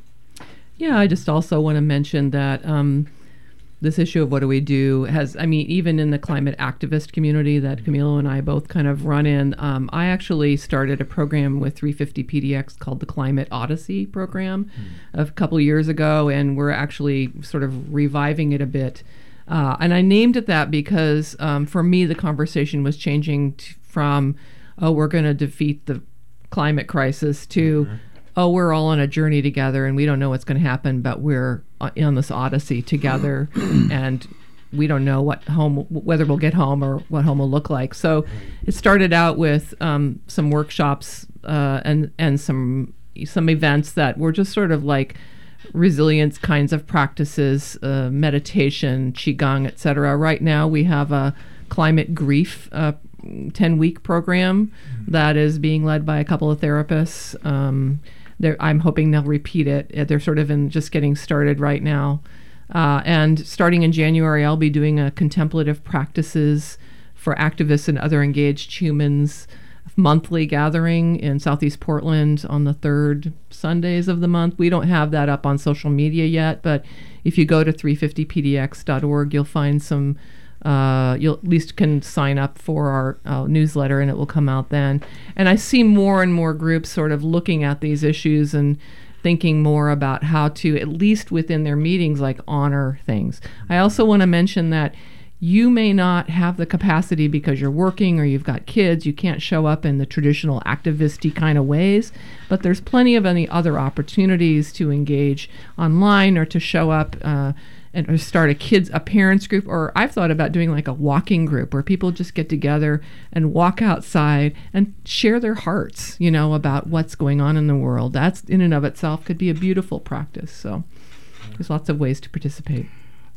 Yeah, I just also want to mention that um, this issue of what do we do has, I mean, even in the climate activist community that Camilo and I both kind of run in, um, I actually started a program with three fifty P D X called the Climate Odyssey program mm. a couple years ago, and we're actually sort of reviving it a bit. Uh, and I named it that because um, for me, the conversation was changing t- from, oh, we're going to defeat the climate crisis to, mm-hmm. oh, we're all on a journey together and we don't know what's going to happen, but we're on this odyssey together and we don't know what home, whether we'll get home or what home will look like. So it started out with um, some workshops uh, and, and some, some events that were just sort of like resilience kinds of practices, uh, meditation, qigong, et cetera. Right now we have a climate grief uh, ten-week program that is being led by a couple of therapists. Um, I'm hoping they'll repeat it. They're sort of in just getting started right now. Uh, and starting in January, I'll be doing a contemplative practices for activists and other engaged humans monthly gathering in Southeast Portland on the third Sundays of the month. We don't have that up on social media yet, but if you go to three fifty P D X dot org, you'll find some, uh, you'll at least can sign up for our uh, newsletter and it will come out then. And I see more and more groups sort of looking at these issues and thinking more about how to, at least within their meetings, like honor things. I also want to mention that you may not have the capacity because you're working or you've got kids. You can't show up in the traditional activist-y kind of ways, but there's plenty of any other opportunities to engage online or to show up uh, and or start a kids, a parents group. Or I've thought about doing like a walking group where people just get together and walk outside and share their hearts, you know, about what's going on in the world. That's in and of itself could be a beautiful practice. So there's lots of ways to participate.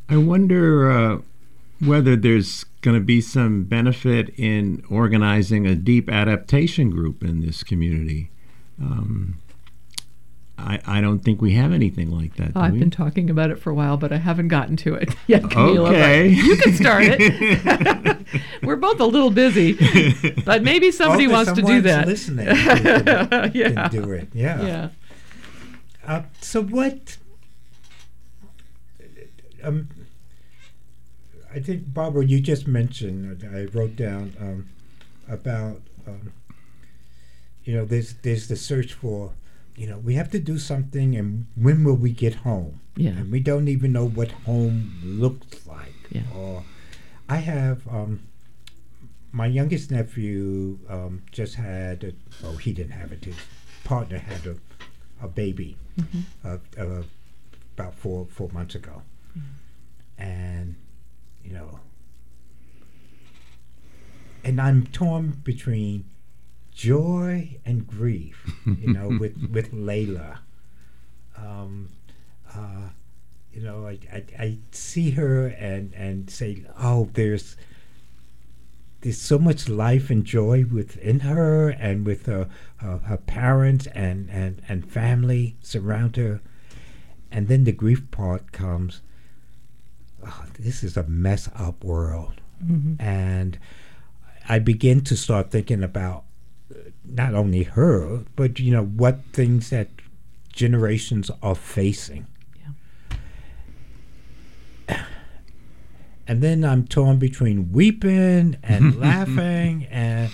I wonder uh, whether there's going to be some benefit in organizing a deep adaptation group in this community. Um, I, I don't think we have anything like that. Oh, I've we? been talking about it for a while, but I haven't gotten to it yet, Camila. Okay. You can start it. We're both a little busy, but maybe somebody Oh, wants to do someone's that. Listening who can, Yeah. can do it. Yeah. Yeah. Uh, so what? Um, I think Barbara, you just mentioned. I wrote down um, about um, you know, there's there's the search for. You know, we have to do something, and when will we get home? Yeah. And we don't even know what home looks like. Yeah. Or I have um, my youngest nephew um, just had, a, oh, he didn't have it. His partner had a, a baby Mm-hmm. uh, uh, about four four months ago, Mm-hmm. and you know, and I'm torn between joy and grief, you know, with with Layla. Um, uh, you know, I, I I see her and and say, oh, there's there's so much life and joy within her, and with her her, her parents and, and and family surround her, and then the grief part comes. Oh, this is a mess up world, Mm-hmm. and I begin to start thinking about not only her, but you know what things that generations are facing. Yeah. And then I'm torn between weeping and laughing, and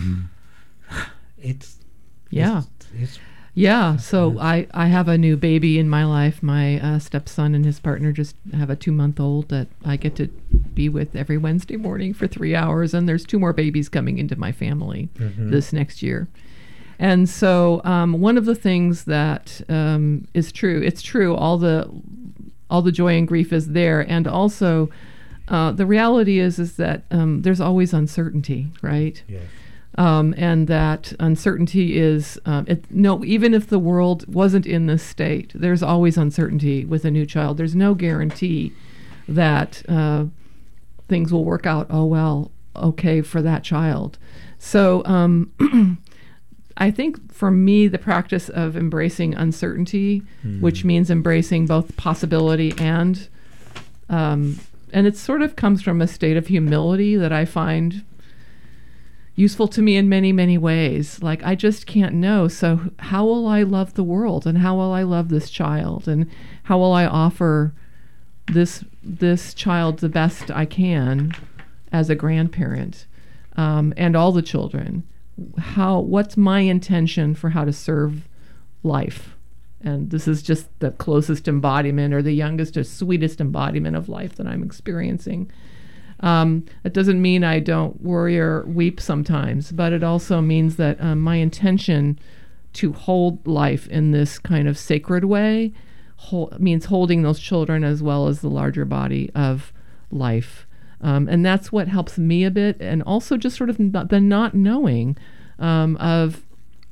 it's Yeah. It's, it's Yeah, so I, I have a new baby in my life. My uh, stepson and his partner just have a two-month-old that I get to be with every Wednesday morning for three hours, and there's two more babies coming into my family Mhm. this next year. And so um, one of the things that um, is true, it's true, all the all the joy and grief is there, and also uh, the reality is is that um, there's always uncertainty, right? yes. Um, and that uncertainty is um, it, no, even if the world wasn't in this state, there's always uncertainty with a new child. There's no guarantee that uh, things will work out, oh well, okay for that child. So um, I think for me, the practice of embracing uncertainty, Mm. which means embracing both possibility and um, and it sort of comes from a state of humility that I find useful to me in many, many ways. Like, I just can't know. So how will I love the world, and how will I love this child, and how will I offer this this child the best I can as a grandparent, um, and all the children? How what's my intention for how to serve life? And this is just the closest embodiment, or the youngest or sweetest embodiment of life that I'm experiencing. Um, it doesn't mean I don't worry or weep sometimes, but it also means that um, my intention to hold life in this kind of sacred way hol- means holding those children as well as the larger body of life. Um, and that's what helps me a bit, and also just sort of not, the not knowing um, of,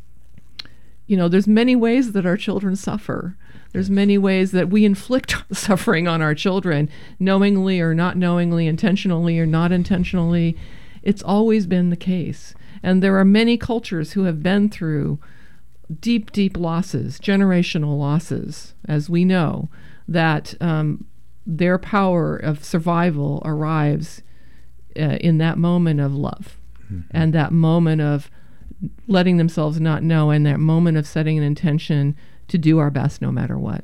you know, there's many ways that our children suffer. There's many ways that we inflict suffering on our children, knowingly or not knowingly, intentionally or not intentionally. It's always been the case. And there are many cultures who have been through deep, deep losses, generational losses, as we know, that um, their power of survival arrives uh, in that moment of love, mm-hmm. and that moment of letting themselves not know, and that moment of setting an intention to do our best no matter what.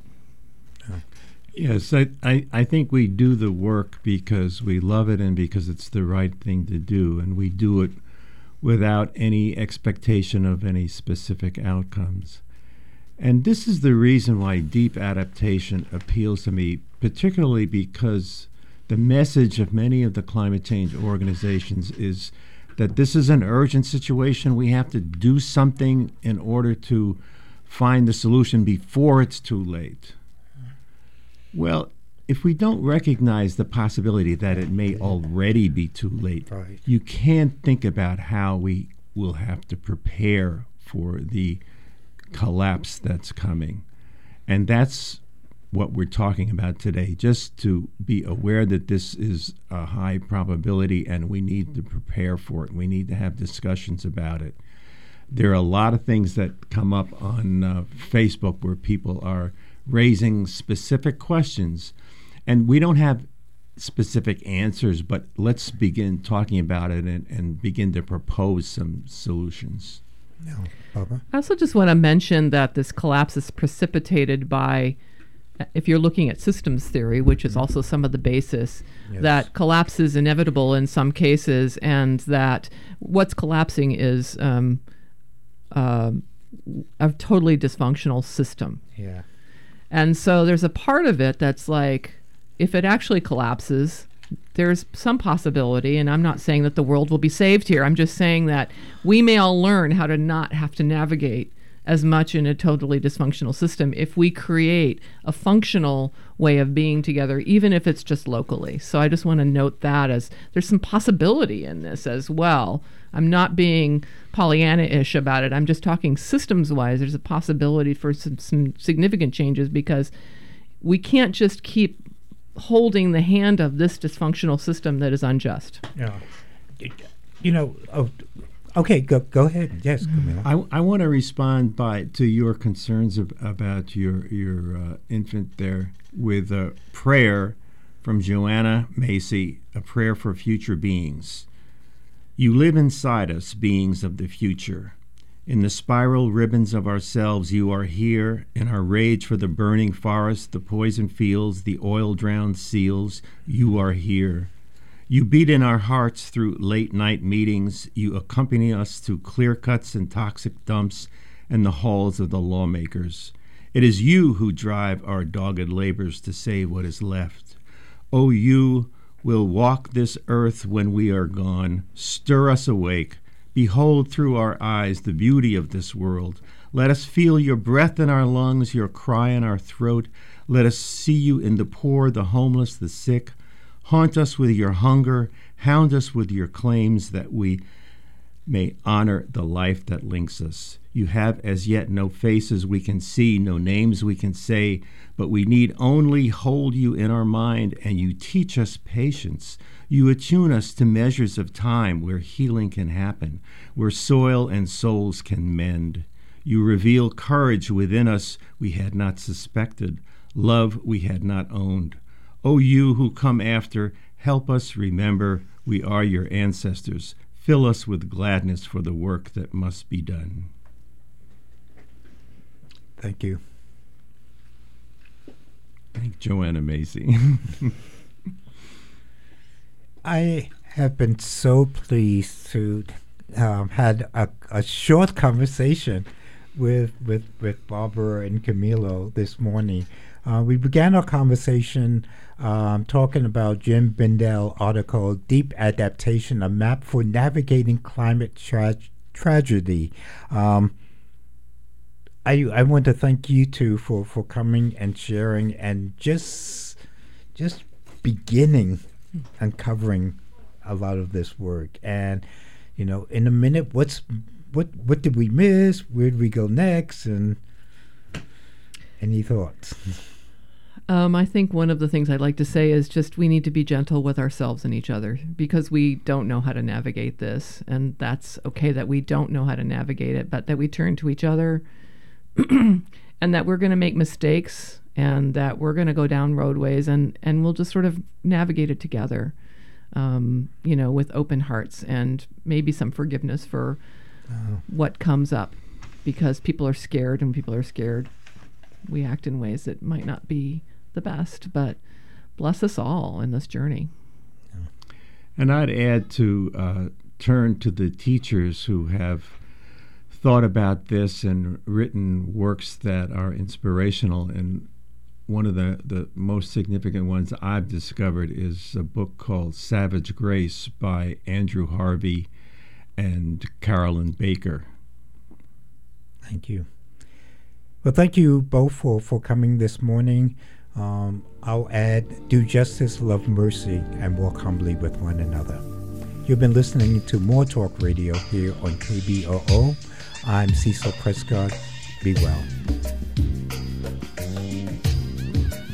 Yes, I, I, I think we do the work because we love it and because it's the right thing to do, and we do it without any expectation of any specific outcomes. And this is the reason why deep adaptation appeals to me, particularly because the message of many of the climate change organizations is that this is an urgent situation. We have to do something in order to find the solution before it's too late. Well, if we don't recognize the possibility that it may already be too late, Right. you can't think about how we will have to prepare for the collapse that's coming. And that's what we're talking about today, just to be aware that this is a high probability and we need to prepare for it. We need to have discussions about it. There are a lot of things that come up on uh, Facebook where people are raising specific questions, and we don't have specific answers, but let's begin talking about it and, and begin to propose some solutions. No, Barbara? I also just want to mention that this collapse is precipitated by, if you're looking at systems theory, which is also some of the basis, Yes. that collapse is inevitable in some cases, and that what's collapsing is um, uh, a totally dysfunctional system. Yeah. And so there's a part of it that's like, if it actually collapses, there's some possibility, and I'm not saying that the world will be saved here. I'm just saying that we may all learn how to not have to navigate as much in a totally dysfunctional system if we create a functional way of being together, even if it's just locally. So I just want to note that as there's some possibility in this as well. I'm not being Pollyanna-ish about it. I'm just talking systems-wise. There's a possibility for some, some significant changes, because we can't just keep holding the hand of this dysfunctional system that is unjust. Yeah. You know, oh, okay, go go ahead. Yes, Camilla. I, I want to respond by to your concerns ab- about your your uh, infant there with a prayer from Joanna Macy, a prayer for future beings. You live inside us, beings of the future. In the spiral ribbons of ourselves, you are here. In our rage for the burning forest, the poison fields, the oil-drowned seals, you are here. You beat in our hearts through late-night meetings. You accompany us to clear-cuts and toxic dumps and the halls of the lawmakers. It is you who drive our dogged labors to save what is left. O you will walk this earth when we are gone. Stir us awake. Behold through our eyes the beauty of this world. Let us feel your breath in our lungs, your cry in our throat. Let us see you in the poor, the homeless, the sick. Haunt us with your hunger. Hound us with your claims, that we may honor the life that links us. You have as yet no faces we can see, no names we can say, but we need only hold you in our mind, and you teach us patience. You attune us to measures of time where healing can happen, where soil and souls can mend. You reveal courage within us we had not suspected, love we had not owned. O you who come after, help us remember we are your ancestors. Fill us with gladness for the work that must be done. Thank you. Thank Joanna Macy. I have been so pleased to um, had a, a short conversation with with with Barbara and Camilo this morning. Uh, we began our conversation um, talking about Jim Bindell article, Deep Adaptation, a map for navigating climate tra- tragedy. Um, I I want to thank you two for, for coming and sharing and just just beginning uncovering a lot of this work. And you know, in a minute, what's what what did we miss? Where did we go next? And any thoughts? Um, I think one of the things I'd like to say is just we need to be gentle with ourselves and each other, because we don't know how to navigate this, and that's okay that we don't know how to navigate it, but that we turn to each other and that we're going to make mistakes, and that we're going to go down roadways, and, and we'll just sort of navigate it together, um, you know, with open hearts and maybe some forgiveness for Oh. what comes up, because people are scared, and people are scared. We act in ways that might not be the best, but bless us all in this journey. And I'd add to uh, turn to the teachers who have thought about this and written works that are inspirational. And one of the, the most significant ones I've discovered is a book called Savage Grace by Andrew Harvey and Carolyn Baker. Thank you. Well, thank you both for, for coming this morning. Um, I'll add, do justice, love mercy, and walk humbly with one another. You've been listening to More Talk Radio here on K B O O. I'm Cecil Prescott. Be well.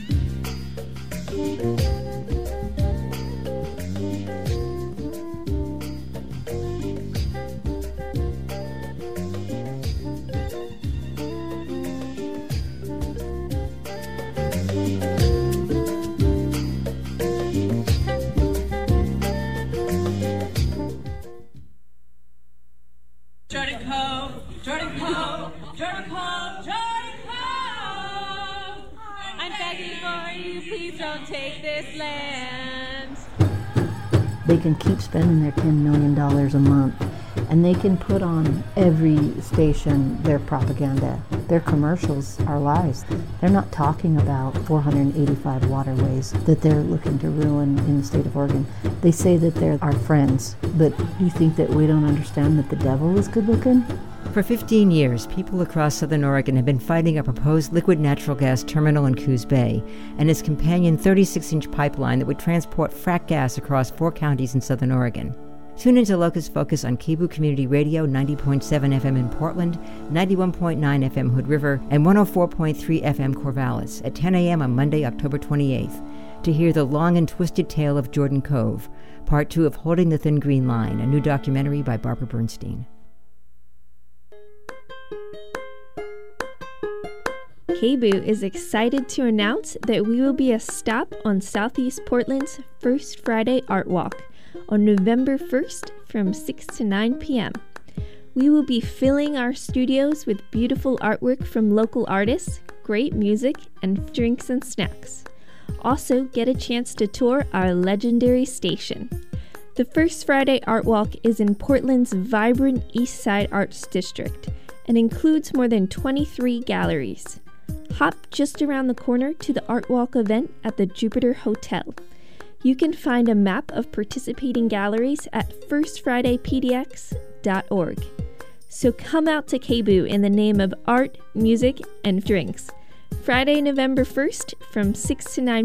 And they can keep spending their ten million dollars a month, and they can put on every station their propaganda. Their commercials are lies. They're not talking about four hundred eighty-five waterways that they're looking to ruin in the state of Oregon. They say that they're our friends, but you think that we don't understand that the devil is good looking? For fifteen years, people across southern Oregon have been fighting a proposed liquid natural gas terminal in Coos Bay and its companion thirty-six inch pipeline that would transport frack gas across four counties in southern Oregon. Tune into Locust Focus on K B O O Community Radio, ninety point seven F M in Portland, ninety-one point nine F M Hood River, and one oh four point three F M Corvallis at ten a.m. on Monday, October twenty-eighth, to hear the long and twisted tale of Jordan Cove, part two of Holding the Thin Green Line, a new documentary by Barbara Bernstein. K B O O is excited to announce that we will be a stop on Southeast Portland's First Friday Art Walk on November first from six to nine p.m. We will be filling our studios with beautiful artwork from local artists, great music, and drinks and snacks. Also, get a chance to tour our legendary station. The First Friday Art Walk is in Portland's vibrant East Side Arts District and includes more than twenty-three galleries. Hop just around the corner to the Art Walk event at the Jupiter Hotel. You can find a map of participating galleries at first friday p d x dot org. So come out to K B O O in the name of art, music, and drinks. Friday, November first from six to nine